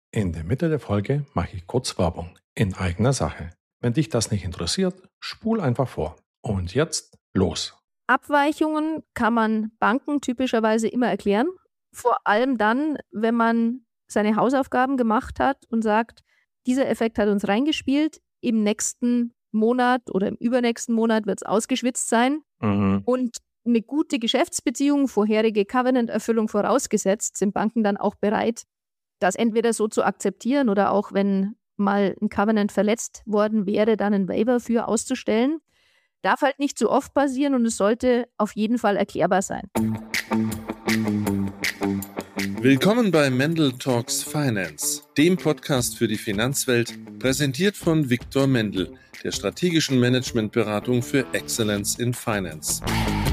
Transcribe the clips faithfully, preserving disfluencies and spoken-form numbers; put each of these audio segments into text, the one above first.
In der Mitte der Folge mache ich kurz Werbung in eigener Sache. Wenn dich das nicht interessiert, spul einfach vor. Und jetzt los. Abweichungen kann man Banken typischerweise immer erklären. Vor allem dann, wenn man seine Hausaufgaben gemacht hat und sagt, dieser Effekt hat uns reingespielt, im nächsten Monat oder im übernächsten Monat wird es ausgeschwitzt sein. Mhm. Und eine gute Geschäftsbeziehung, vorherige Covenant-Erfüllung vorausgesetzt, sind Banken dann auch bereit, das entweder so zu akzeptieren oder auch, wenn mal ein Covenant verletzt worden wäre, dann einen Waiver für auszustellen. Darf halt nicht zu oft passieren und es sollte auf jeden Fall erklärbar sein. Willkommen bei Mendel Talks Finance, dem Podcast für die Finanzwelt, präsentiert von Viktor Mendel, der strategischen Managementberatung für Excellence in Finance.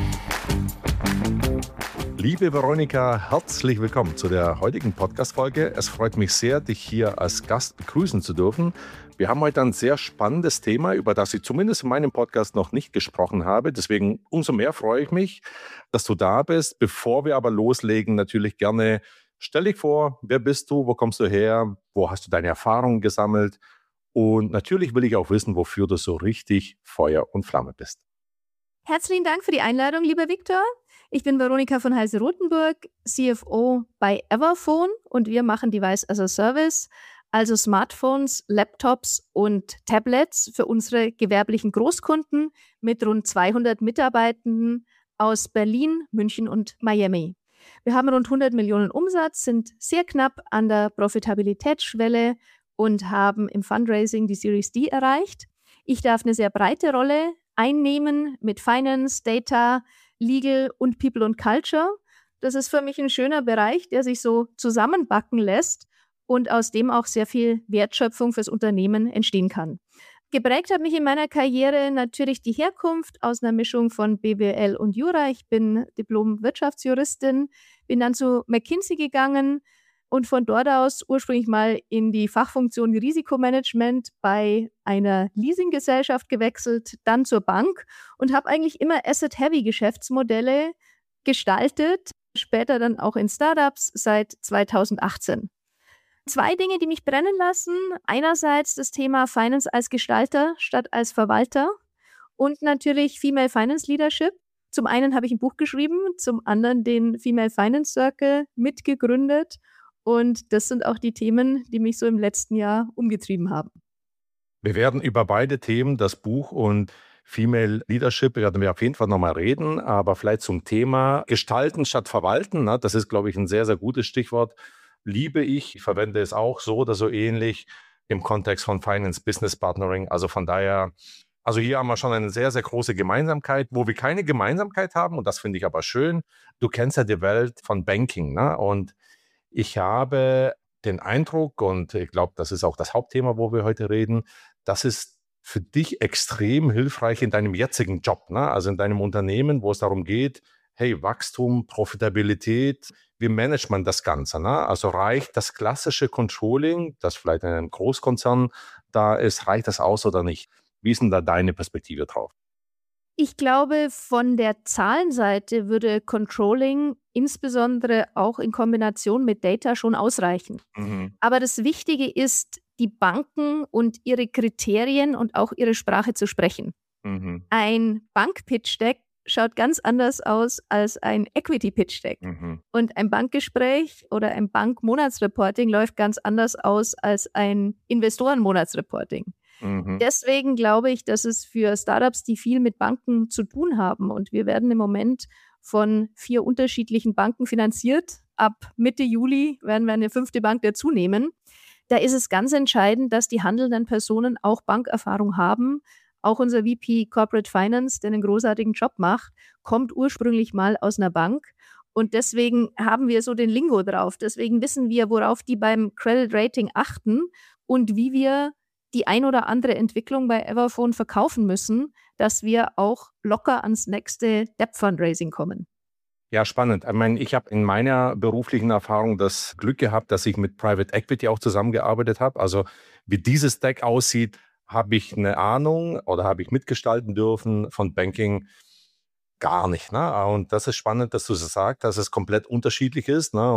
Liebe Veronika, herzlich willkommen zu der heutigen Podcast-Folge. Es freut mich sehr, dich hier als Gast begrüßen zu dürfen. Wir haben heute ein sehr spannendes Thema, über das ich zumindest in meinem Podcast noch nicht gesprochen habe. Deswegen umso mehr freue ich mich, dass du da bist. Bevor wir aber loslegen, natürlich gerne, stell dich vor, wer bist du, wo kommst du her, wo hast du deine Erfahrungen gesammelt? Und natürlich will ich auch wissen, wofür du so richtig Feuer und Flamme bist. Herzlichen Dank für die Einladung, lieber Viktor. Ich bin Veronika von Heise-Rotenburg, C F O bei Everphone und wir machen Device as a Service, also Smartphones, Laptops und Tablets für unsere gewerblichen Großkunden mit rund zweihundert Mitarbeitenden aus Berlin, München und Miami. Wir haben rund hundert Millionen Umsatz, sind sehr knapp an der Profitabilitätsschwelle und haben im Fundraising die Series D erreicht. Ich darf eine sehr breite Rolle einnehmen mit Finance, Data, Legal und People und Culture. Das ist für mich ein schöner Bereich, der sich so zusammenbacken lässt und aus dem auch sehr viel Wertschöpfung fürs Unternehmen entstehen kann. Geprägt hat mich in meiner Karriere natürlich die Herkunft aus einer Mischung von B W L und Jura. Ich bin Diplom-Wirtschaftsjuristin, bin dann zu McKinsey gegangen und von dort aus ursprünglich mal in die Fachfunktion Risikomanagement bei einer Leasinggesellschaft gewechselt, dann zur Bank und habe eigentlich immer Asset-Heavy-Geschäftsmodelle gestaltet, später dann auch in Startups seit zweitausendachtzehn. Zwei Dinge, die mich brennen lassen. Einerseits das Thema Finance als Gestalter statt als Verwalter und natürlich Female Finance Leadership. Zum einen habe ich ein Buch geschrieben, zum anderen den Female Finance Circle mitgegründet. Und das sind auch die Themen, die mich so im letzten Jahr umgetrieben haben. Wir werden über beide Themen, das Buch und Female Leadership, werden wir auf jeden Fall nochmal reden. Aber vielleicht zum Thema Gestalten statt Verwalten. Ne? Das ist, glaube ich, ein sehr, sehr gutes Stichwort. Liebe ich. Ich verwende es auch so oder so ähnlich im Kontext von Finance Business Partnering. Also von daher, also hier haben wir schon eine sehr, sehr große Gemeinsamkeit, wo wir keine Gemeinsamkeit haben. Und das finde ich aber schön. Du kennst ja die Welt von Banking, ne? Und ich habe den Eindruck, und ich glaube, das ist auch das Hauptthema, wo wir heute reden, das ist für dich extrem hilfreich in deinem jetzigen Job, ne? Also in deinem Unternehmen, wo es darum geht, hey, Wachstum, Profitabilität, wie managt man das Ganze? Ne? Also reicht das klassische Controlling, das vielleicht in einem Großkonzern da ist, reicht das aus oder nicht? Wie ist denn da deine Perspektive drauf? Ich glaube, von der Zahlenseite würde Controlling insbesondere auch in Kombination mit Data schon ausreichen. Mhm. Aber das Wichtige ist, die Banken und ihre Kriterien und auch ihre Sprache zu sprechen. Mhm. Ein Bank-Pitch-Deck schaut ganz anders aus als ein Equity-Pitch-Deck. Mhm. Und ein Bankgespräch oder ein Bank-Monatsreporting läuft ganz anders aus als ein Investoren-Monatsreporting. Mhm. Deswegen glaube ich, dass es für Startups, die viel mit Banken zu tun haben, und wir werden im Moment von vier unterschiedlichen Banken finanziert. Ab Mitte Juli werden wir eine fünfte Bank dazu nehmen. Da ist es ganz entscheidend, dass die handelnden Personen auch Bankerfahrung haben. Auch unser V P Corporate Finance, der einen großartigen Job macht, kommt ursprünglich mal aus einer Bank. Und deswegen haben wir so den Lingo drauf. Deswegen wissen wir, worauf die beim Credit Rating achten und wie wir die ein oder andere Entwicklung bei Everphone verkaufen müssen, dass wir auch locker ans nächste Debt Fundraising kommen. Ja, spannend. Ich meine, ich habe in meiner beruflichen Erfahrung das Glück gehabt, dass ich mit Private Equity auch zusammengearbeitet habe. Also wie dieses Deck aussieht, habe ich eine Ahnung oder habe ich mitgestalten dürfen. Von Banking gar nicht. Ne? Und das ist spannend, dass du so sagst, dass es komplett unterschiedlich ist. Ne? Und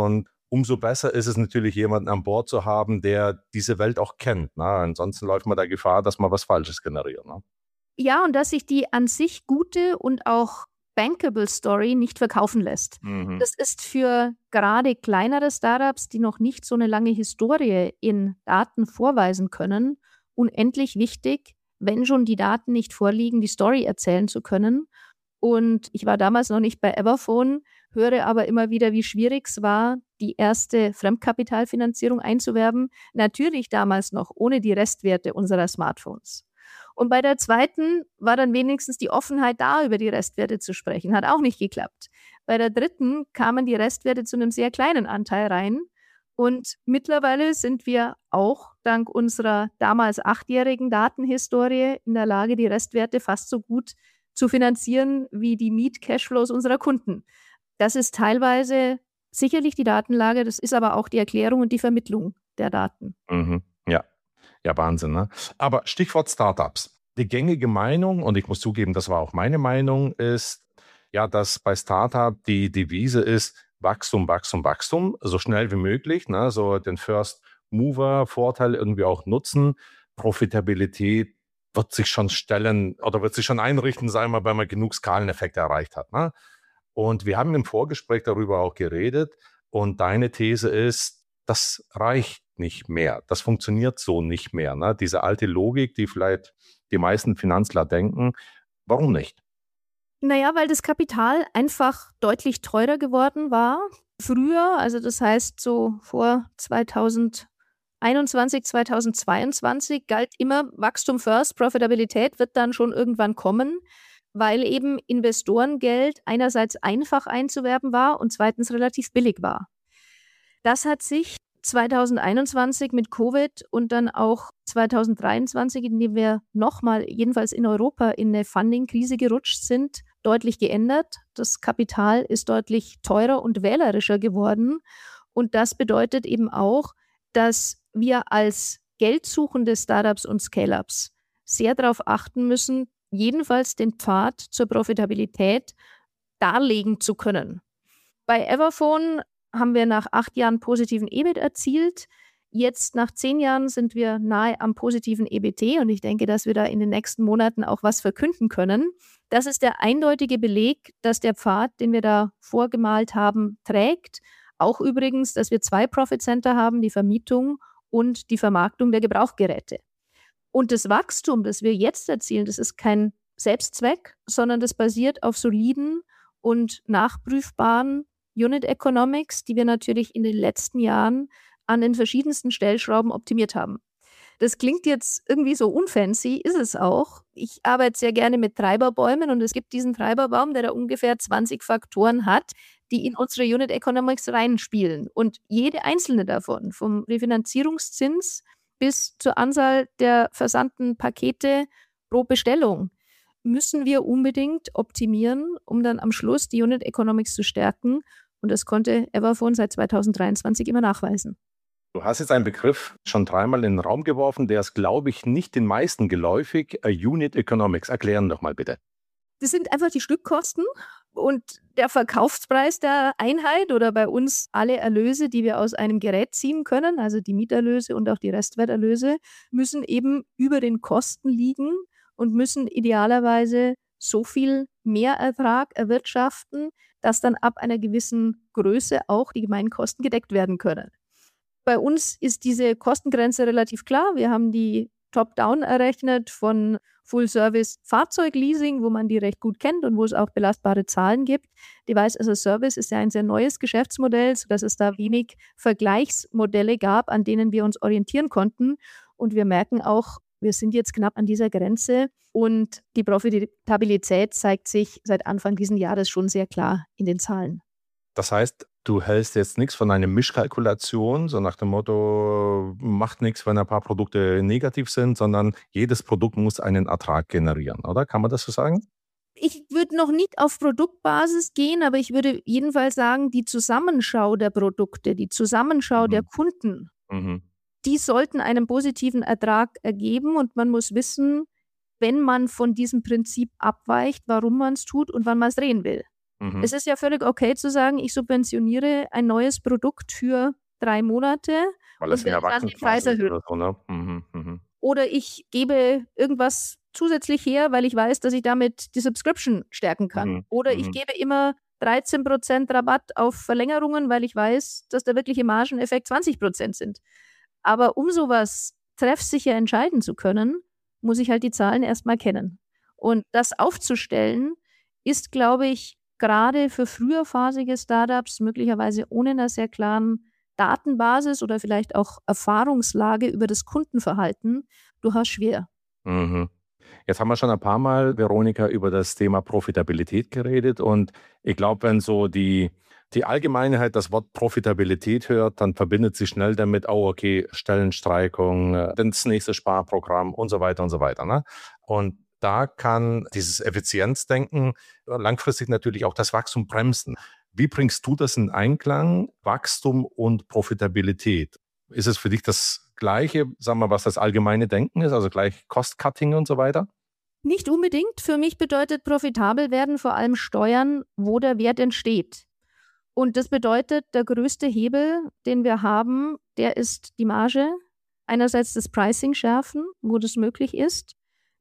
umso besser ist es natürlich, jemanden an Bord zu haben, der diese Welt auch kennt. Ne? Ansonsten läuft man der Gefahr, dass man was Falsches generiert. Ne? Ja, und dass sich die an sich gute und auch bankable Story nicht verkaufen lässt. Mhm. Das ist für gerade kleinere Startups, die noch nicht so eine lange Historie in Daten vorweisen können, unendlich wichtig, wenn schon die Daten nicht vorliegen, die Story erzählen zu können. Und ich war damals noch nicht bei Everphone, höre aber immer wieder, wie schwierig es war, die erste Fremdkapitalfinanzierung einzuwerben. Natürlich damals noch ohne die Restwerte unserer Smartphones. Und bei der zweiten war dann wenigstens die Offenheit da, über die Restwerte zu sprechen. Hat auch nicht geklappt. Bei der dritten kamen die Restwerte zu einem sehr kleinen Anteil rein. Und mittlerweile sind wir auch dank unserer damals achtjährigen Datenhistorie in der Lage, die Restwerte fast so gut zu finanzieren wie die Miet-Cashflows unserer Kunden. Das ist teilweise sicherlich die Datenlage, das ist aber auch die Erklärung und die Vermittlung der Daten. Mhm. Ja. Ja, Wahnsinn, ne? Aber Stichwort Startups. Die gängige Meinung, und ich muss zugeben, das war auch meine Meinung, ist, ja, dass bei Startup die Devise ist Wachstum, Wachstum, Wachstum, so schnell wie möglich, ne? So den First-Mover-Vorteil irgendwie auch nutzen. Profitabilität wird sich schon stellen oder wird sich schon einrichten, sagen wir, wenn man genug Skaleneffekte erreicht hat, ne? Und wir haben im Vorgespräch darüber auch geredet und deine These ist, das reicht nicht mehr. Das funktioniert so nicht mehr. Ne? Diese alte Logik, die vielleicht die meisten Finanzler denken, warum nicht? Naja, weil das Kapital einfach deutlich teurer geworden war. Früher, also das heißt so vor zweitausendeinundzwanzig, zweitausendzweiundzwanzig, galt immer Wachstum first, Profitabilität wird dann schon irgendwann kommen, weil eben Investorengeld einerseits einfach einzuwerben war und zweitens relativ billig war. Das hat sich zweitausendeinundzwanzig mit Covid und dann auch zweitausenddreiundzwanzig, in dem wir nochmal, jedenfalls in Europa, in eine Funding-Krise gerutscht sind, deutlich geändert. Das Kapital ist deutlich teurer und wählerischer geworden. Und das bedeutet eben auch, dass wir als geldsuchende Startups und Scale-Ups sehr darauf achten müssen, jedenfalls den Pfad zur Profitabilität darlegen zu können. Bei Everphone haben wir nach acht Jahren positiven E B I T erzielt. Jetzt nach zehn Jahren sind wir nahe am positiven E B T und ich denke, dass wir da in den nächsten Monaten auch was verkünden können. Das ist der eindeutige Beleg, dass der Pfad, den wir da vorgemalt haben, trägt. Auch übrigens, dass wir zwei Profit Center haben, die Vermietung und die Vermarktung der Gebrauchgeräte. Und das Wachstum, das wir jetzt erzielen, das ist kein Selbstzweck, sondern das basiert auf soliden und nachprüfbaren Unit Economics, die wir natürlich in den letzten Jahren an den verschiedensten Stellschrauben optimiert haben. Das klingt jetzt irgendwie so unfancy, ist es auch. Ich arbeite sehr gerne mit Treiberbäumen und es gibt diesen Treiberbaum, der da ungefähr zwanzig Faktoren hat, die in unsere Unit Economics reinspielen. Und jede einzelne davon, vom Refinanzierungszins bis zur Anzahl der versandten Pakete pro Bestellung, müssen wir unbedingt optimieren, um dann am Schluss die Unit Economics zu stärken. Und das konnte Everphone seit zweitausenddreiundzwanzig immer nachweisen. Du hast jetzt einen Begriff schon dreimal in den Raum geworfen, der ist, glaube ich, nicht den meisten geläufig. Unit Economics. Erklären doch mal bitte. Das sind einfach die Stückkosten und der Verkaufspreis der Einheit oder bei uns alle Erlöse, die wir aus einem Gerät ziehen können, also die Mieterlöse und auch die Restwerterlöse, müssen eben über den Kosten liegen und müssen idealerweise so viel Mehrertrag erwirtschaften, dass dann ab einer gewissen Größe auch die Gemeinkosten gedeckt werden können. Bei uns ist diese Kostengrenze relativ klar. Wir haben die Top-Down errechnet von Full-Service-Fahrzeugleasing, wo man die recht gut kennt und wo es auch belastbare Zahlen gibt. Device as a Service ist ja ein sehr neues Geschäftsmodell, sodass es da wenig Vergleichsmodelle gab, an denen wir uns orientieren konnten. Und wir merken auch, wir sind jetzt knapp an dieser Grenze und die Profitabilität zeigt sich seit Anfang dieses Jahres schon sehr klar in den Zahlen. Das heißt, du hältst jetzt nichts von einer Mischkalkulation, so nach dem Motto, macht nichts, wenn ein paar Produkte negativ sind, sondern jedes Produkt muss einen Ertrag generieren, oder? Kann man das so sagen? Ich würde noch nicht auf Produktbasis gehen, aber ich würde jedenfalls sagen, die Zusammenschau der Produkte, die Zusammenschau mhm. der Kunden, mhm. die sollten einen positiven Ertrag ergeben und man muss wissen, wenn man von diesem Prinzip abweicht, warum man es tut und wann man es drehen will. Mhm. Es ist ja völlig okay zu sagen, ich subventioniere ein neues Produkt für drei Monate Weil es und will dann den Preis erhöhen. Oder, so, ne? mhm, mhm. Oder ich gebe irgendwas zusätzlich her, weil ich weiß, dass ich damit die Subscription stärken kann. Mhm. Oder ich mhm. gebe immer dreizehn Prozent Rabatt auf Verlängerungen, weil ich weiß, dass der wirkliche Margeneffekt zwanzig Prozent sind. Aber um sowas treffsicher entscheiden zu können, muss ich halt die Zahlen erstmal kennen. Und das aufzustellen, ist, glaube ich, gerade für früherphasige Startups möglicherweise ohne einer sehr klaren Datenbasis oder vielleicht auch Erfahrungslage über das Kundenverhalten durchaus schwer. Mhm. Jetzt haben wir schon ein paar Mal, Veronika, über das Thema Profitabilität geredet und ich glaube, wenn so die, die Allgemeinheit das Wort Profitabilität hört, dann verbindet sich schnell damit, oh okay, Stellenstreichung, das nächste Sparprogramm und so weiter und so weiter. Ne? Und da kann dieses Effizienzdenken langfristig natürlich auch das Wachstum bremsen. Wie bringst du das in Einklang, Wachstum und Profitabilität? Ist es für dich das Gleiche, sagen wir, was das allgemeine Denken ist, also gleich Cost-Cutting und so weiter? Nicht unbedingt. Für mich bedeutet profitabel werden vor allem Steuern, wo der Wert entsteht. Und das bedeutet, der größte Hebel, den wir haben, der ist die Marge. Einerseits das Pricing schärfen, wo das möglich ist.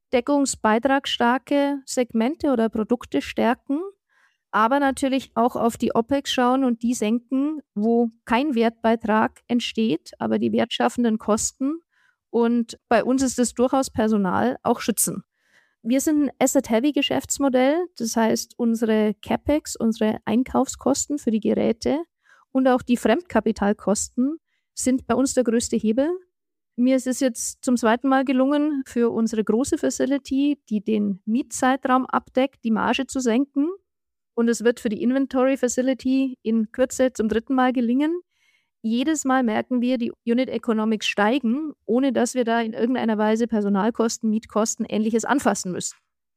Deckungsbeitragsstarke Segmente oder Produkte stärken. Aber natürlich auch auf die OPEX schauen und die senken, wo kein Wertbeitrag entsteht, aber die wertschaffenden Kosten. Und bei uns ist es durchaus Personal auch schützen. Wir sind ein Asset-Heavy-Geschäftsmodell, das heißt, unsere CapEx, unsere Einkaufskosten für die Geräte und auch die Fremdkapitalkosten sind bei uns der größte Hebel. Mir ist es jetzt zum zweiten Mal gelungen, für unsere große Facility, die den Mietzeitraum abdeckt, die Marge zu senken. Und es wird für die Inventory Facility in Kürze zum dritten Mal gelingen. Jedes Mal merken wir, die Unit Economics steigen, ohne dass wir da in irgendeiner Weise Personalkosten, Mietkosten, Ähnliches anfassen müssen.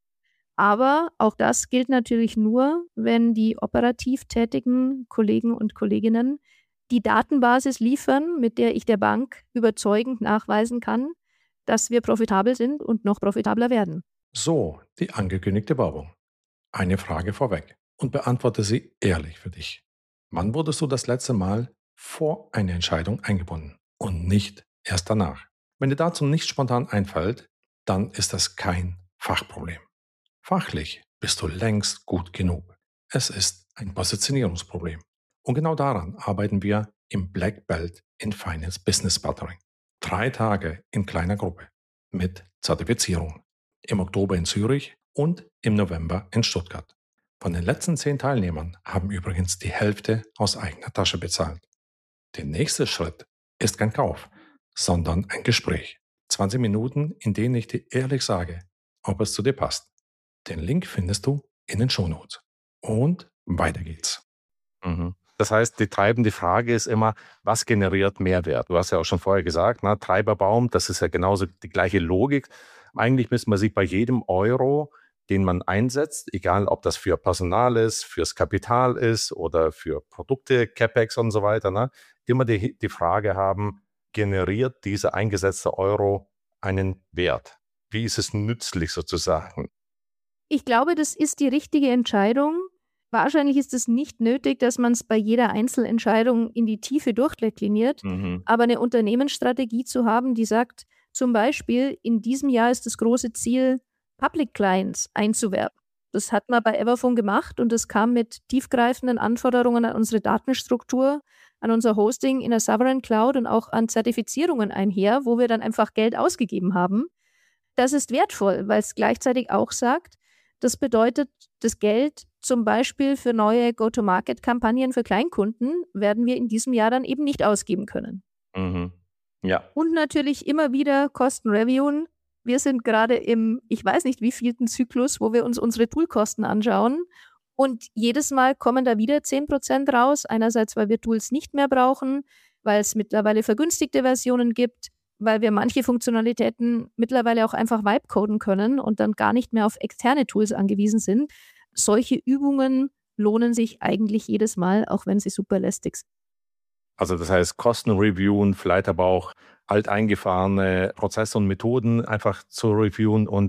Aber auch das gilt natürlich nur, wenn die operativ tätigen Kollegen und Kolleginnen die Datenbasis liefern, mit der ich der Bank überzeugend nachweisen kann, dass wir profitabel sind und noch profitabler werden. So, die angekündigte Werbung. Eine Frage vorweg und beantworte sie ehrlich für dich. Wann wurdest du das letzte Mal vor eine Entscheidung eingebunden und nicht erst danach? Wenn dir dazu nichts spontan einfällt, dann ist das kein Fachproblem. Fachlich bist du längst gut genug. Es ist ein Positionierungsproblem. Und genau daran arbeiten wir im Black Belt in Finance Business Partnering. Drei Tage in kleiner Gruppe mit Zertifizierung. Im Oktober in Zürich und im November in Stuttgart. Von den letzten zehn Teilnehmern haben übrigens die Hälfte aus eigener Tasche bezahlt. Der nächste Schritt ist kein Kauf, sondern ein Gespräch. zwanzig Minuten, in denen ich dir ehrlich sage, ob es zu dir passt. Den Link findest du in den Shownotes. Und weiter geht's. Mhm. Das heißt, die treibende Frage ist immer, was generiert Mehrwert? Du hast ja auch schon vorher gesagt, ne, Treiberbaum, das ist ja genauso die gleiche Logik. Eigentlich müsste man sich bei jedem Euro, den man einsetzt, egal ob das für Personal ist, fürs Kapital ist oder für Produkte, CapEx und so weiter, ne, immer die, die Frage haben, generiert dieser eingesetzte Euro einen Wert? Wie ist es nützlich sozusagen? Ich glaube, das ist die richtige Entscheidung. Wahrscheinlich ist es nicht nötig, dass man es bei jeder Einzelentscheidung in die Tiefe durchdekliniert, mhm. aber eine Unternehmensstrategie zu haben, die sagt, zum Beispiel, in diesem Jahr ist das große Ziel, Public Clients einzuwerben. Das hat man bei Everphone gemacht und das kam mit tiefgreifenden Anforderungen an unsere Datenstruktur, an unser Hosting in der Sovereign Cloud und auch an Zertifizierungen einher, wo wir dann einfach Geld ausgegeben haben. Das ist wertvoll, weil es gleichzeitig auch sagt, das bedeutet, das Geld zum Beispiel für neue Go-to-Market-Kampagnen für Kleinkunden werden wir in diesem Jahr dann eben nicht ausgeben können. Mhm. Ja. Und natürlich immer wieder Kosten reviewen. Wir sind gerade im, ich weiß nicht wievielten Zyklus, wo wir uns unsere Toolkosten anschauen. Und jedes Mal kommen da wieder zehn Prozent raus. Einerseits, weil wir Tools nicht mehr brauchen, weil es mittlerweile vergünstigte Versionen gibt, weil wir manche Funktionalitäten mittlerweile auch einfach vibe-coden können und dann gar nicht mehr auf externe Tools angewiesen sind. Solche Übungen lohnen sich eigentlich jedes Mal, auch wenn sie super lästig sind. Also das heißt, Kosten reviewen, vielleicht aber auch alteingefahrene Prozesse und Methoden einfach zu reviewen und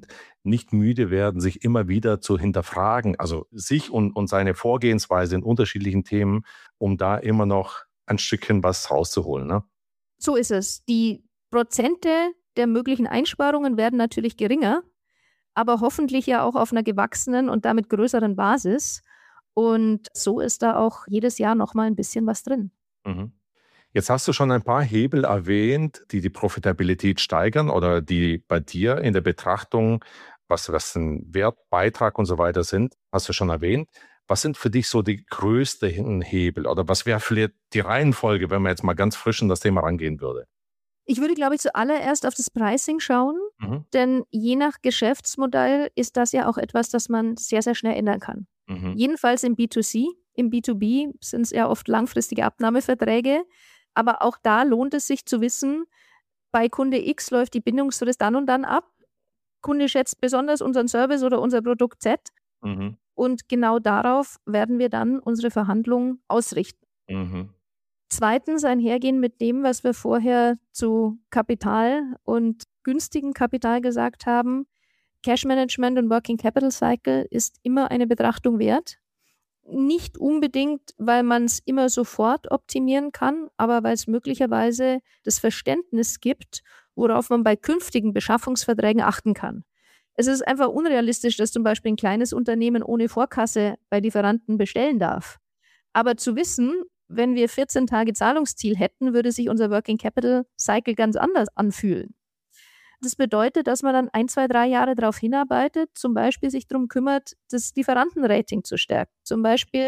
nicht müde werden, sich immer wieder zu hinterfragen, also sich und, und seine Vorgehensweise in unterschiedlichen Themen, um da immer noch ein Stückchen was rauszuholen. Ne? So ist es. Die Prozente der möglichen Einsparungen werden natürlich geringer, aber hoffentlich ja auch auf einer gewachsenen und damit größeren Basis. Und so ist da auch jedes Jahr nochmal ein bisschen was drin. Mhm. Jetzt hast du schon ein paar Hebel erwähnt, die die Profitabilität steigern oder die bei dir in der Betrachtung, was, was ein Wert, Beitrag und so weiter sind, hast du schon erwähnt. Was sind für dich so die größten Hebel oder was wäre vielleicht die Reihenfolge, wenn man jetzt mal ganz frisch in das Thema rangehen würde? Ich würde, glaube ich, zuallererst auf das Pricing schauen, Mhm. denn je nach Geschäftsmodell ist das ja auch etwas, das man sehr, sehr schnell ändern kann. Mhm. Jedenfalls im B zwei C. Im B zwei B sind es ja oft langfristige Abnahmeverträge, aber auch da lohnt es sich zu wissen, bei Kunde X läuft die Bindungsfrist dann und dann ab. Kunde schätzt besonders unseren Service oder unser Produkt Z Mhm. und genau darauf werden wir dann unsere Verhandlungen ausrichten. Mhm. Zweitens einhergehen mit dem, was wir vorher zu Kapital und günstigem Kapital gesagt haben. Cash Management und Working Capital Cycle ist immer eine Betrachtung wert. Nicht unbedingt, weil man es immer sofort optimieren kann, aber weil es möglicherweise das Verständnis gibt, worauf man bei künftigen Beschaffungsverträgen achten kann. Es ist einfach unrealistisch, dass zum Beispiel ein kleines Unternehmen ohne Vorkasse bei Lieferanten bestellen darf. Aber zu wissen, wenn wir vierzehn Tage Zahlungsziel hätten, würde sich unser Working Capital Cycle ganz anders anfühlen. Das bedeutet, dass man dann ein, zwei, drei Jahre darauf hinarbeitet, zum Beispiel sich darum kümmert, das Lieferantenrating zu stärken. Zum Beispiel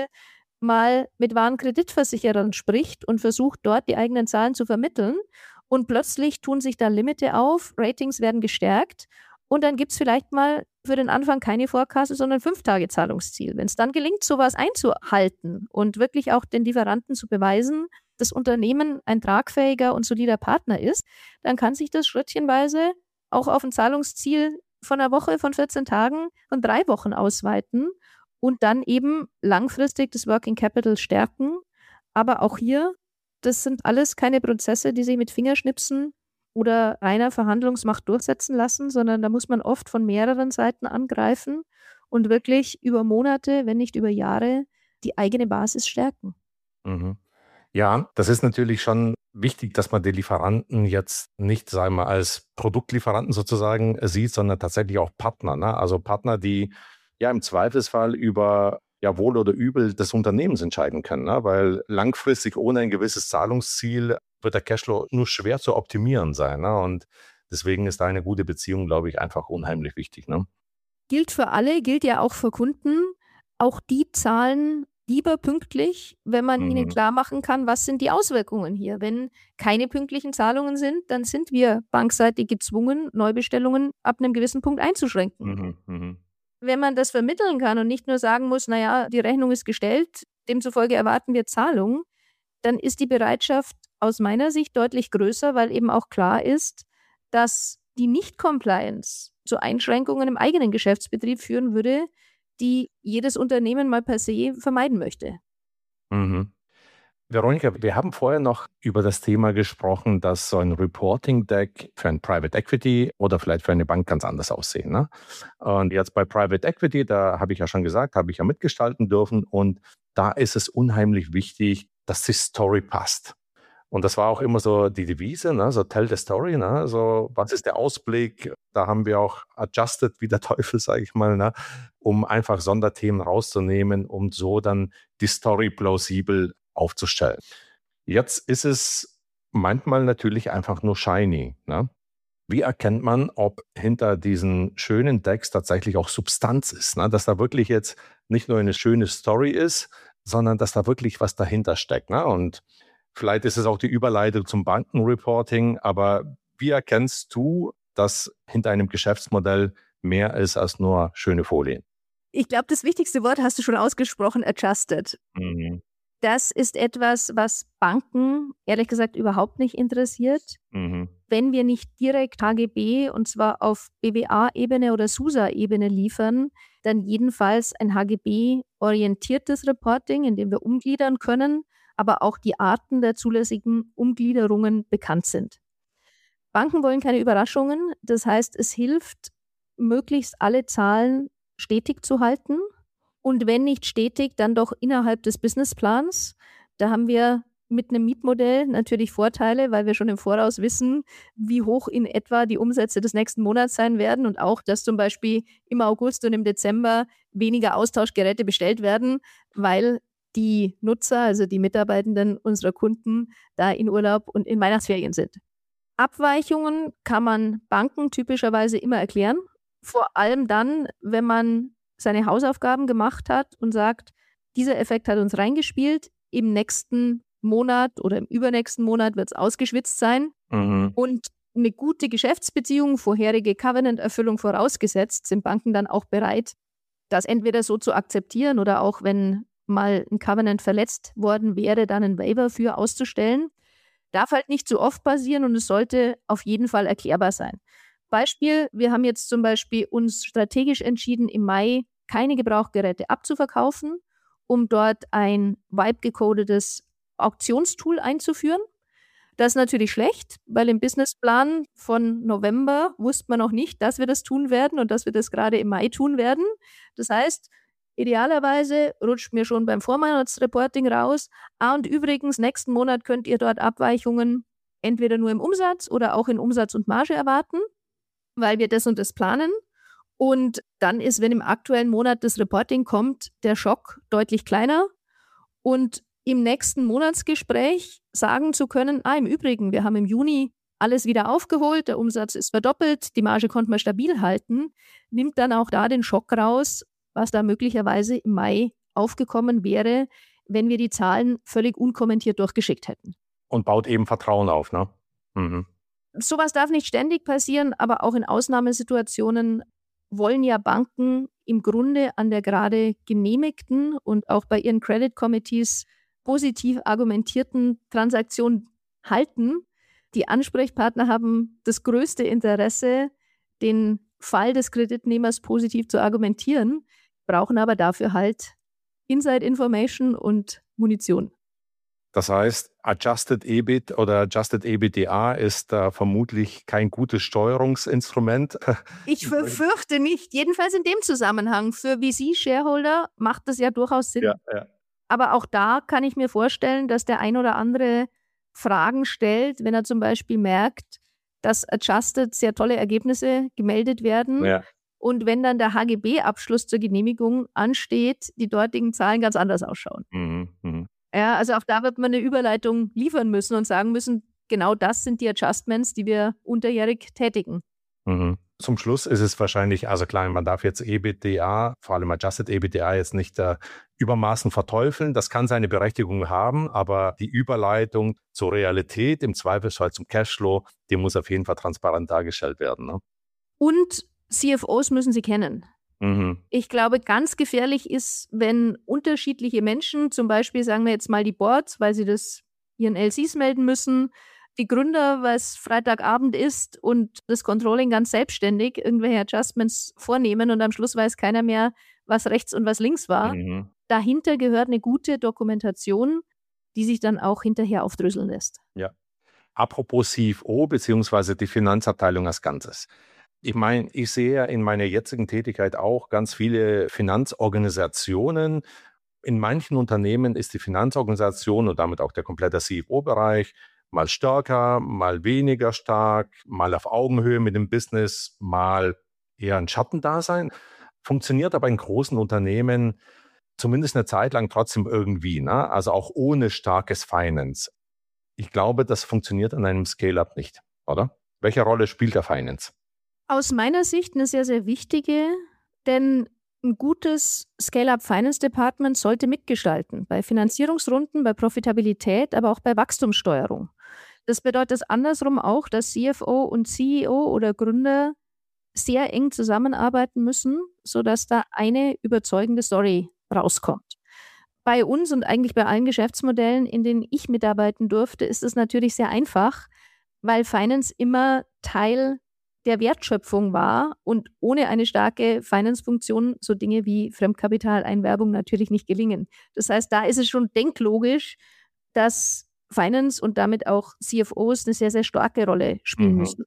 mal mit Warenkreditversicherern spricht und versucht, dort die eigenen Zahlen zu vermitteln. Und plötzlich tun sich da Limite auf, Ratings werden gestärkt. Und dann gibt es vielleicht mal für den Anfang keine Vorkasse, sondern fünf Tage Zahlungsziel. Wenn es dann gelingt, sowas einzuhalten und wirklich auch den Lieferanten zu beweisen, das Unternehmen ein tragfähiger und solider Partner ist, dann kann sich das schrittchenweise auch auf ein Zahlungsziel von einer Woche, von vierzehn Tagen, von drei Wochen ausweiten und dann eben langfristig das Working Capital stärken. Aber auch hier, das sind alles keine Prozesse, die sich mit Fingerschnipsen oder reiner Verhandlungsmacht durchsetzen lassen, sondern da muss man oft von mehreren Seiten angreifen und wirklich über Monate, wenn nicht über Jahre, die eigene Basis stärken. Mhm. Ja, das ist natürlich schon wichtig, dass man die Lieferanten jetzt nicht, sagen wir, als Produktlieferanten sozusagen sieht, sondern tatsächlich auch Partner. Ne? Also Partner, die ja im Zweifelsfall über ja, Wohl oder Übel des Unternehmens entscheiden können. Ne? Weil langfristig ohne ein gewisses Zahlungsziel wird der Cashflow nur schwer zu optimieren sein. Ne? Und deswegen ist da eine gute Beziehung, glaube ich, einfach unheimlich wichtig. Ne? Gilt für alle, gilt ja auch für Kunden. Auch die zahlen lieber pünktlich, wenn man Mhm. ihnen klar machen kann, was sind die Auswirkungen hier. Wenn keine pünktlichen Zahlungen sind, dann sind wir bankseitig gezwungen, Neubestellungen ab einem gewissen Punkt einzuschränken. Mhm. Mhm. Wenn man das vermitteln kann und nicht nur sagen muss, naja, die Rechnung ist gestellt, demzufolge erwarten wir Zahlung, dann ist die Bereitschaft aus meiner Sicht deutlich größer, weil eben auch klar ist, dass die Nicht-Compliance zu Einschränkungen im eigenen Geschäftsbetrieb führen würde, die jedes Unternehmen mal per se vermeiden möchte. Mhm. Veronika, wir haben vorher noch über das Thema gesprochen, dass so ein Reporting-Deck für ein Private Equity oder vielleicht für eine Bank ganz anders aussehen. Ne? Und jetzt bei Private Equity, da habe ich ja schon gesagt, habe ich ja mitgestalten dürfen und da ist es unheimlich wichtig, dass die Story passt. Und das war auch immer so die Devise, ne? So tell the story, ne? So was ist der Ausblick? Da haben wir auch adjusted wie der Teufel, sage ich mal, ne? Um einfach Sonderthemen rauszunehmen, um so dann die Story plausibel aufzustellen. Jetzt ist es manchmal natürlich einfach nur shiny. Ne? Wie erkennt man, ob hinter diesen schönen Decks tatsächlich auch Substanz ist? Ne? Dass da wirklich jetzt nicht nur eine schöne Story ist, sondern dass da wirklich was dahinter steckt. Ne? Und vielleicht ist es auch die Überleitung zum Bankenreporting, aber wie erkennst du, dass hinter einem Geschäftsmodell mehr ist als nur schöne Folien? Ich glaube, das wichtigste Wort hast du schon ausgesprochen, adjusted. Mhm. Das ist etwas, was Banken ehrlich gesagt überhaupt nicht interessiert. Mhm. Wenn wir nicht direkt H G B und zwar auf B W A-Ebene oder SUSA-Ebene liefern, dann jedenfalls ein H G B-orientiertes Reporting, in dem wir umgliedern können, aber auch die Arten der zulässigen Umgliederungen bekannt sind. Banken wollen keine Überraschungen. Das heißt, es hilft, möglichst alle Zahlen stetig zu halten. Und wenn nicht stetig, dann doch innerhalb des Businessplans. Da haben wir mit einem Mietmodell natürlich Vorteile, weil wir schon im Voraus wissen, wie hoch in etwa die Umsätze des nächsten Monats sein werden und auch, dass zum Beispiel im August und im Dezember weniger Austauschgeräte bestellt werden, weil die Nutzer, also die Mitarbeitenden unserer Kunden, da in Urlaub und in Weihnachtsferien sind. Abweichungen kann man Banken typischerweise immer erklären, vor allem dann, wenn man seine Hausaufgaben gemacht hat und sagt, dieser Effekt hat uns reingespielt, im nächsten Monat oder im übernächsten Monat wird es ausgeschwitzt sein. Mhm. Und eine gute Geschäftsbeziehung, vorherige Covenant-Erfüllung vorausgesetzt, sind Banken dann auch bereit, das entweder so zu akzeptieren oder auch, wenn mal ein Covenant verletzt worden wäre, dann einen Waiver für auszustellen. Darf halt nicht zu oft passieren und es sollte auf jeden Fall erklärbar sein. Beispiel, wir haben jetzt zum Beispiel uns strategisch entschieden, im Mai keine Gebrauchgeräte abzuverkaufen, um dort ein Vibe-gecodetes Auktionstool einzuführen. Das ist natürlich schlecht, weil im Businessplan von November wusste man noch nicht, dass wir das tun werden und dass wir das gerade im Mai tun werden. Das heißt, idealerweise rutscht mir schon beim Vormonatsreporting raus. Ah, und übrigens, nächsten Monat könnt ihr dort Abweichungen entweder nur im Umsatz oder auch in Umsatz und Marge erwarten, weil wir das und das planen. Und dann ist, wenn im aktuellen Monat das Reporting kommt, der Schock deutlich kleiner. Und im nächsten Monatsgespräch sagen zu können, ah, im Übrigen, wir haben im Juni alles wieder aufgeholt, der Umsatz ist verdoppelt, die Marge konnte man stabil halten, nimmt dann auch da den Schock raus, was da möglicherweise im Mai aufgekommen wäre, wenn wir die Zahlen völlig unkommentiert durchgeschickt hätten. Und baut eben Vertrauen auf, ne? Mhm. Sowas darf nicht ständig passieren, aber auch in Ausnahmesituationen wollen ja Banken im Grunde an der gerade genehmigten und auch bei ihren Credit Committees positiv argumentierten Transaktion halten. Die Ansprechpartner haben das größte Interesse, den Fall des Kreditnehmers positiv zu argumentieren, brauchen aber dafür halt Inside Information und Munition. Das heißt, Adjusted E B I T oder Adjusted EBITDA ist da vermutlich kein gutes Steuerungsinstrument. Ich befürchte nicht. Jedenfalls in dem Zusammenhang. Für V C-Shareholder macht das ja durchaus Sinn. Ja, ja. Aber auch da kann ich mir vorstellen, dass der ein oder andere Fragen stellt, wenn er zum Beispiel merkt, dass Adjusted sehr tolle Ergebnisse gemeldet werden. Ja. Und wenn dann der H G B-Abschluss zur Genehmigung ansteht, die dortigen Zahlen ganz anders ausschauen. Mhm, mh. Ja, also auch da wird man eine Überleitung liefern müssen und sagen müssen, genau das sind die Adjustments, die wir unterjährig tätigen. Mhm. Zum Schluss ist es wahrscheinlich, also klar, man darf jetzt EBITDA, vor allem Adjusted EBITDA, jetzt nicht äh, übermaßen verteufeln. Das kann seine Berechtigung haben, aber die Überleitung zur Realität, im Zweifelsfall zum Cashflow, die muss auf jeden Fall transparent dargestellt werden. Ne? Und C F Os müssen Sie kennen. Mhm. Ich glaube, ganz gefährlich ist, wenn unterschiedliche Menschen, zum Beispiel sagen wir jetzt mal die Boards, weil sie das ihren L Cs melden müssen, die Gründer, weil es Freitagabend ist und das Controlling ganz selbstständig irgendwelche Adjustments vornehmen und am Schluss weiß keiner mehr, was rechts und was links war. Mhm. Dahinter gehört eine gute Dokumentation, die sich dann auch hinterher aufdröseln lässt. Ja. Apropos C F O beziehungsweise die Finanzabteilung als Ganzes. Ich meine, ich sehe ja in meiner jetzigen Tätigkeit auch ganz viele Finanzorganisationen. In manchen Unternehmen ist die Finanzorganisation und damit auch der komplette C F O-Bereich mal stärker, mal weniger stark, mal auf Augenhöhe mit dem Business, mal eher ein Schattendasein. Funktioniert aber in großen Unternehmen zumindest eine Zeit lang trotzdem irgendwie, ne? Also auch ohne starkes Finance. Ich glaube, das funktioniert an einem Scale-Up nicht, oder? Welche Rolle spielt der Finance? Aus meiner Sicht eine sehr, sehr wichtige, denn ein gutes Scale-Up-Finance-Department sollte mitgestalten, bei Finanzierungsrunden, bei Profitabilität, aber auch bei Wachstumssteuerung. Das bedeutet andersrum auch, dass C F O und C E O oder Gründer sehr eng zusammenarbeiten müssen, sodass da eine überzeugende Story rauskommt. Bei uns und eigentlich bei allen Geschäftsmodellen, in denen ich mitarbeiten durfte, ist es natürlich sehr einfach, weil Finance immer Teil der Wertschöpfung war und ohne eine starke Finance-Funktion so Dinge wie Fremdkapitaleinwerbung natürlich nicht gelingen. Das heißt, da ist es schon denklogisch, dass Finance und damit auch C F Os eine sehr, sehr starke Rolle spielen mhm. müssen.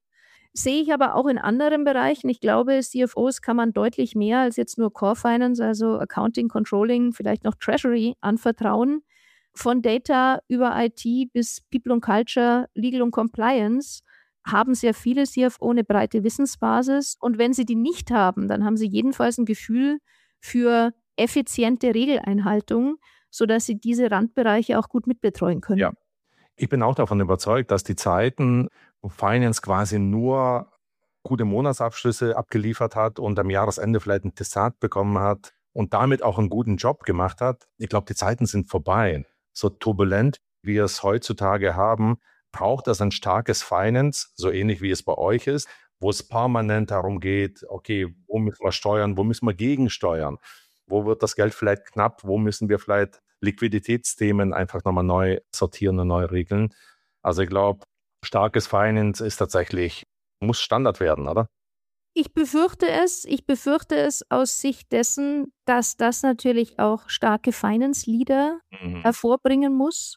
Sehe ich aber auch in anderen Bereichen. Ich glaube, C F Os kann man deutlich mehr als jetzt nur Core Finance, also Accounting, Controlling, vielleicht noch Treasury anvertrauen. Von Data über I T bis People und Culture, Legal und Compliance haben sehr viele C F O eine breite Wissensbasis. Und wenn sie die nicht haben, dann haben sie jedenfalls ein Gefühl für effiziente Regeleinhaltung, sodass sie diese Randbereiche auch gut mitbetreuen können. Ja, ich bin auch davon überzeugt, dass die Zeiten, wo Finance quasi nur gute Monatsabschlüsse abgeliefert hat und am Jahresende vielleicht ein Testat bekommen hat und damit auch einen guten Job gemacht hat, ich glaube, die Zeiten sind vorbei. So turbulent, wie wir es heutzutage haben, braucht es ein starkes Finance, so ähnlich wie es bei euch ist, wo es permanent darum geht, okay, wo müssen wir steuern, wo müssen wir gegensteuern, wo wird das Geld vielleicht knapp, wo müssen wir vielleicht Liquiditätsthemen einfach nochmal neu sortieren und neu regeln. Also ich glaube, starkes Finance ist tatsächlich, muss Standard werden, oder? Ich befürchte es. Ich befürchte es aus Sicht dessen, dass das natürlich auch starke Finance-Leader Mhm. hervorbringen muss.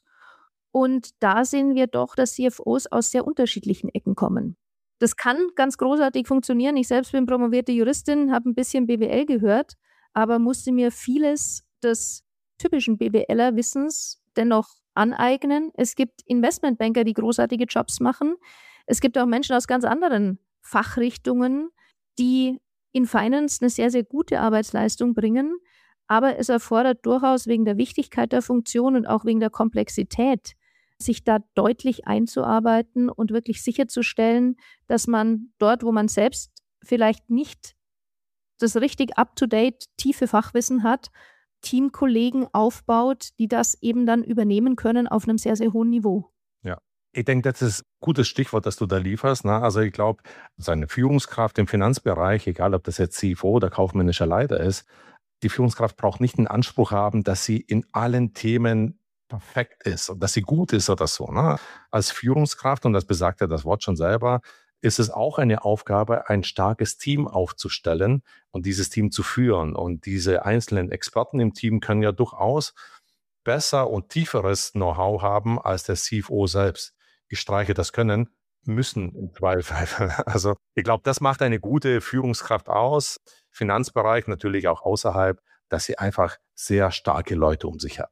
Und da sehen wir doch, dass C F Os aus sehr unterschiedlichen Ecken kommen. Das kann ganz großartig funktionieren. Ich selbst bin promovierte Juristin, habe ein bisschen B W L gehört, aber musste mir vieles des typischen BWLer-Wissens dennoch aneignen. Es gibt Investmentbanker, die großartige Jobs machen. Es gibt auch Menschen aus ganz anderen Fachrichtungen, die in Finance eine sehr, sehr gute Arbeitsleistung bringen. Aber es erfordert durchaus wegen der Wichtigkeit der Funktion und auch wegen der Komplexität, sich da deutlich einzuarbeiten und wirklich sicherzustellen, dass man dort, wo man selbst vielleicht nicht das richtig up-to-date tiefe Fachwissen hat, Teamkollegen aufbaut, die das eben dann übernehmen können auf einem sehr, sehr hohen Niveau. Ja, ich denke, das ist ein gutes Stichwort, das du da lieferst. Ne? Also ich glaube, seine Führungskraft im Finanzbereich, egal ob das jetzt C F O oder kaufmännischer Leiter ist, die Führungskraft braucht nicht den Anspruch haben, dass sie in allen Themen perfekt ist und dass sie gut ist oder so. Ne? Als Führungskraft, und das besagt ja das Wort schon selber, ist es auch eine Aufgabe, ein starkes Team aufzustellen und dieses Team zu führen. Und diese einzelnen Experten im Team können ja durchaus besser und tieferes Know-how haben als der C F O selbst. Ich streiche das Können, müssen im Zweifel. Also ich glaube, das macht eine gute Führungskraft aus. Finanzbereich natürlich auch außerhalb, dass sie einfach sehr starke Leute um sich hat.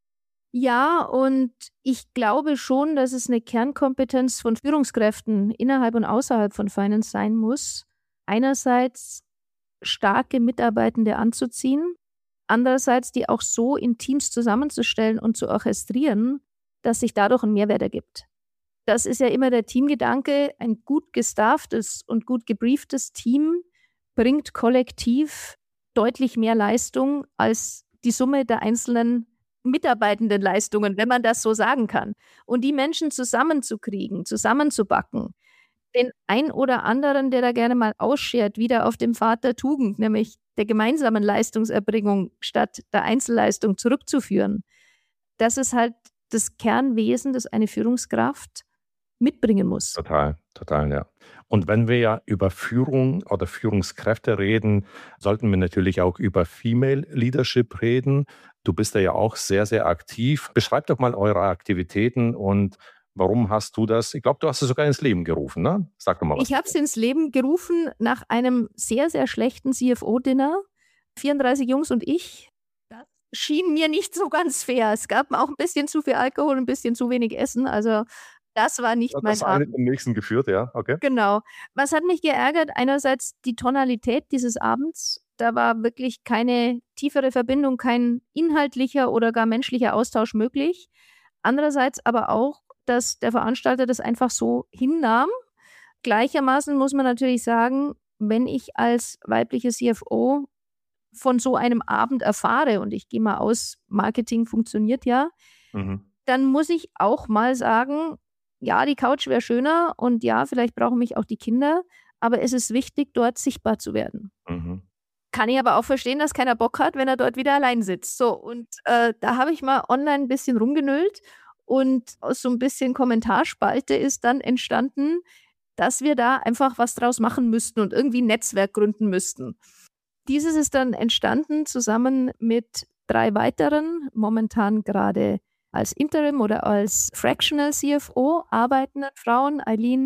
Ja, und ich glaube schon, dass es eine Kernkompetenz von Führungskräften innerhalb und außerhalb von Finance sein muss. Einerseits starke Mitarbeitende anzuziehen, andererseits die auch so in Teams zusammenzustellen und zu orchestrieren, dass sich dadurch ein Mehrwert ergibt. Das ist ja immer der Teamgedanke. Ein gut gestafftes und gut gebrieftes Team bringt kollektiv deutlich mehr Leistung als die Summe der einzelnen mitarbeitenden Leistungen, wenn man das so sagen kann. Und die Menschen zusammenzukriegen, zusammenzubacken, den ein oder anderen, der da gerne mal ausschert, wieder auf dem Pfad der Tugend, nämlich der gemeinsamen Leistungserbringung statt der Einzelleistung zurückzuführen. Das ist halt das Kernwesen, das eine Führungskraft mitbringen muss. Total, total, ja. Und wenn wir ja über Führung oder Führungskräfte reden, sollten wir natürlich auch über Female Leadership reden. Du bist da ja auch sehr, sehr aktiv. Beschreib doch mal eure Aktivitäten und warum hast du das? Ich glaube, du hast es sogar ins Leben gerufen, ne? Sag doch mal was. Ich habe es ins Leben gerufen nach einem sehr, sehr schlechten C F O-Dinner. vierunddreißig Jungs und ich. Das schien mir nicht so ganz fair. Es gab auch ein bisschen zu viel Alkohol, ein bisschen zu wenig Essen. Also das war nicht das mein Das eine Abend. zum nächsten geführt, ja, okay. Genau. Was hat mich geärgert? Einerseits die Tonalität dieses Abends. Da war wirklich keine tiefere Verbindung, kein inhaltlicher oder gar menschlicher Austausch möglich. Andererseits aber auch, dass der Veranstalter das einfach so hinnahm. Gleichermaßen muss man natürlich sagen, wenn ich als weibliche C F O von so einem Abend erfahre, und ich gehe mal aus, Marketing funktioniert ja, Mhm. dann muss ich auch mal sagen, ja, die Couch wäre schöner und ja, vielleicht brauchen mich auch die Kinder, aber es ist wichtig, dort sichtbar zu werden. Mhm. Kann ich aber auch verstehen, dass keiner Bock hat, wenn er dort wieder allein sitzt. So, und äh, da habe ich mal online ein bisschen rumgenüllt und aus so ein bisschen Kommentarspalte ist dann entstanden, dass wir da einfach was draus machen müssten und irgendwie ein Netzwerk gründen müssten. Dieses ist dann entstanden zusammen mit drei weiteren, momentan gerade als Interim oder als Fractional C F O arbeitenden Frauen, Eileen,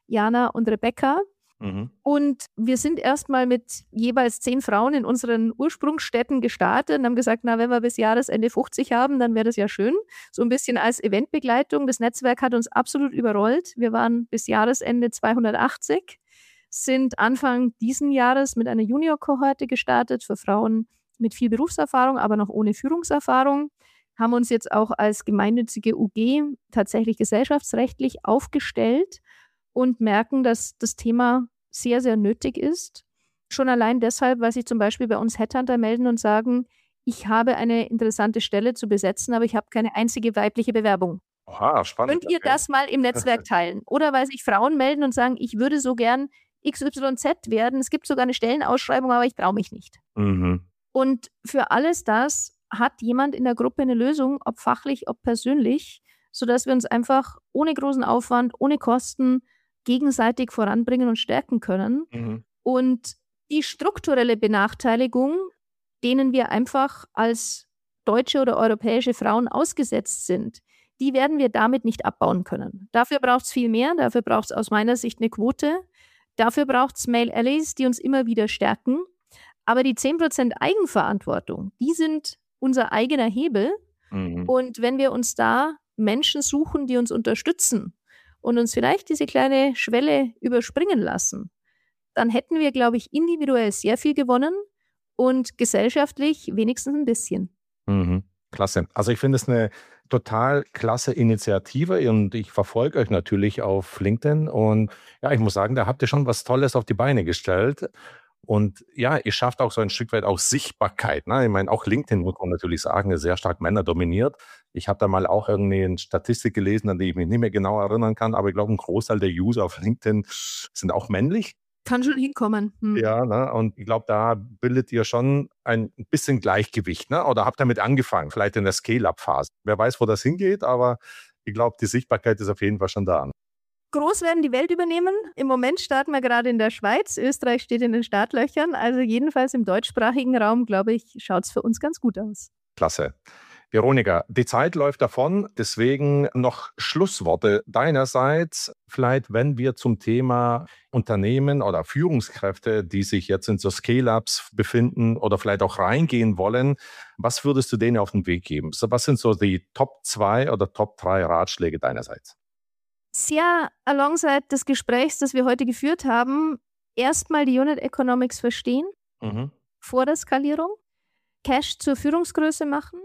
Jana und Rebecca. Mhm. Und wir sind erstmal mit jeweils zehn Frauen in unseren Ursprungsstädten gestartet und haben gesagt, na, wenn wir bis Jahresende fünfzig haben, dann wäre das ja schön. So ein bisschen als Eventbegleitung. Das Netzwerk hat uns absolut überrollt. Wir waren bis Jahresende zweihundertachtzig, sind Anfang diesen Jahres mit einer Junior-Kohorte gestartet für Frauen mit viel Berufserfahrung, aber noch ohne Führungserfahrung, haben uns jetzt auch als gemeinnützige U G tatsächlich gesellschaftsrechtlich aufgestellt und merken, dass das Thema sehr, sehr nötig ist. Schon allein deshalb, weil sich zum Beispiel bei uns Headhunter melden und sagen, ich habe eine interessante Stelle zu besetzen, aber ich habe keine einzige weibliche Bewerbung. Oha, spannend. Könnt ihr okay. das mal im Netzwerk teilen? Oder weil sich Frauen melden und sagen, ich würde so gern X Y Z werden. Es gibt sogar eine Stellenausschreibung, aber ich traue mich nicht. Mhm. Und für alles das hat jemand in der Gruppe eine Lösung, ob fachlich, ob persönlich, sodass wir uns einfach ohne großen Aufwand, ohne Kosten gegenseitig voranbringen und stärken können. Mhm. Und die strukturelle Benachteiligung, denen wir einfach als deutsche oder europäische Frauen ausgesetzt sind, die werden wir damit nicht abbauen können. Dafür braucht es viel mehr, dafür braucht es aus meiner Sicht eine Quote, dafür braucht es Male Allies, die uns immer wieder stärken. Aber die zehn Prozent Eigenverantwortung, die sind unser eigener Hebel. Mhm. Und wenn wir uns da Menschen suchen, die uns unterstützen und uns vielleicht diese kleine Schwelle überspringen lassen, dann hätten wir, glaube ich, individuell sehr viel gewonnen und gesellschaftlich wenigstens ein bisschen. Mhm. Klasse. Also ich finde es eine total klasse Initiative und ich verfolge euch natürlich auf LinkedIn und ja, ich muss sagen, da habt ihr schon was Tolles auf die Beine gestellt. Und ja, ihr schafft auch so ein Stück weit auch Sichtbarkeit. Ne? Ich meine, auch LinkedIn, muss man natürlich sagen, ist sehr stark männerdominiert. Ich habe da mal auch irgendwie eine Statistik gelesen, an die ich mich nicht mehr genau erinnern kann, aber ich glaube, ein Großteil der User auf LinkedIn sind auch männlich. Kann schon hinkommen. Hm. Ja, ne? Und ich glaube, da bildet ihr schon ein bisschen Gleichgewicht. Ne? Oder habt damit angefangen, vielleicht in der Scale-Up-Phase. Wer weiß, wo das hingeht, aber ich glaube, die Sichtbarkeit ist auf jeden Fall schon da. Groß werden die Welt übernehmen. Im Moment starten wir gerade in der Schweiz. Österreich steht in den Startlöchern. Also jedenfalls im deutschsprachigen Raum, glaube ich, schaut es für uns ganz gut aus. Klasse. Veronika, die Zeit läuft davon, deswegen noch Schlussworte deinerseits. Vielleicht, wenn wir zum Thema Unternehmen oder Führungskräfte, die sich jetzt in so Scale-Ups befinden oder vielleicht auch reingehen wollen, was würdest du denen auf den Weg geben? So, was sind so die Top zwei oder Top drei Ratschläge deinerseits? Sehr alongside des Gesprächs, das wir heute geführt haben, erstmal die Unit Economics verstehen, Mhm. vor der Skalierung, Cash zur Führungsgröße machen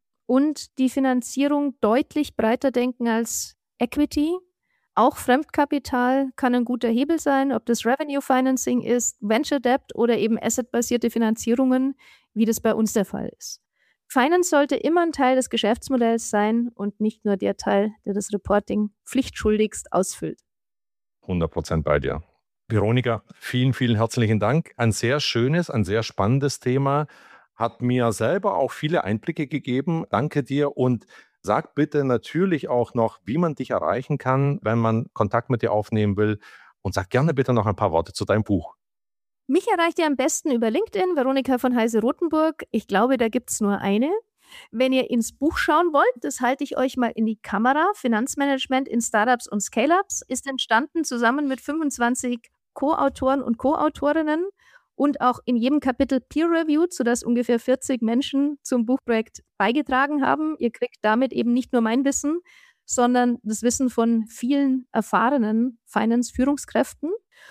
und die Finanzierung deutlich breiter denken als Equity. Auch Fremdkapital kann ein guter Hebel sein, ob das Revenue Financing ist, Venture Debt oder eben assetbasierte Finanzierungen, wie das bei uns der Fall ist. Finance sollte immer ein Teil des Geschäftsmodells sein und nicht nur der Teil, der das Reporting pflichtschuldigst ausfüllt. hundert Prozent bei dir. Veronika, vielen, vielen herzlichen Dank. Ein sehr schönes, ein sehr spannendes Thema. Hat mir selber auch viele Einblicke gegeben. Danke dir und sag bitte natürlich auch noch, wie man dich erreichen kann, wenn man Kontakt mit dir aufnehmen will. Und sag gerne bitte noch ein paar Worte zu deinem Buch. Mich erreicht ihr am besten über LinkedIn, Veronika von Heise-Rotenburg. Ich glaube, da gibt es nur eine. Wenn ihr ins Buch schauen wollt, das halte ich euch mal in die Kamera. Finanzmanagement in Startups und Scale-Ups ist entstanden zusammen mit fünfundzwanzig Co-Autoren und Co-Autorinnen und auch in jedem Kapitel peer-reviewed, sodass ungefähr vierzig Menschen zum Buchprojekt beigetragen haben. Ihr kriegt damit eben nicht nur mein Wissen, sondern das Wissen von vielen erfahrenen Finance-Führungskräften.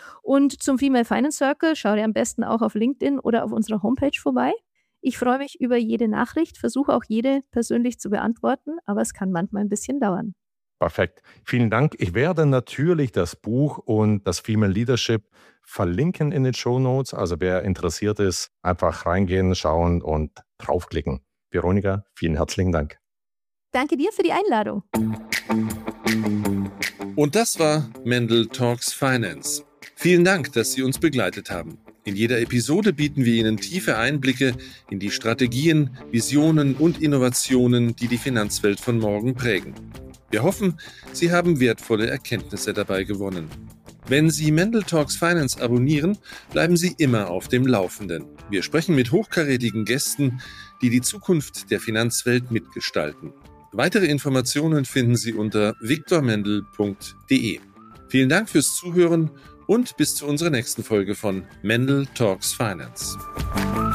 Und zum Female Finance Circle schaut ihr am besten auch auf LinkedIn oder auf unserer Homepage vorbei. Ich freue mich über jede Nachricht, versuche auch jede persönlich zu beantworten, aber es kann manchmal ein bisschen dauern. Perfekt. Vielen Dank. Ich werde natürlich das Buch und das Female Leadership verlinken in den Shownotes. Also wer interessiert ist, einfach reingehen, schauen und draufklicken. Veronika, vielen herzlichen Dank. Danke dir für die Einladung. Und das war Mendel Talks Finance. Vielen Dank, dass Sie uns begleitet haben. In jeder Episode bieten wir Ihnen tiefe Einblicke in die Strategien, Visionen und Innovationen, die die Finanzwelt von morgen prägen. Wir hoffen, Sie haben wertvolle Erkenntnisse dabei gewonnen. Wenn Sie Mendel Talks Finance abonnieren, bleiben Sie immer auf dem Laufenden. Wir sprechen mit hochkarätigen Gästen, die die Zukunft der Finanzwelt mitgestalten. Weitere Informationen finden Sie unter viktor mendel punkt de. Vielen Dank fürs Zuhören und bis zu unserer nächsten Folge von Mendel Talks Finance.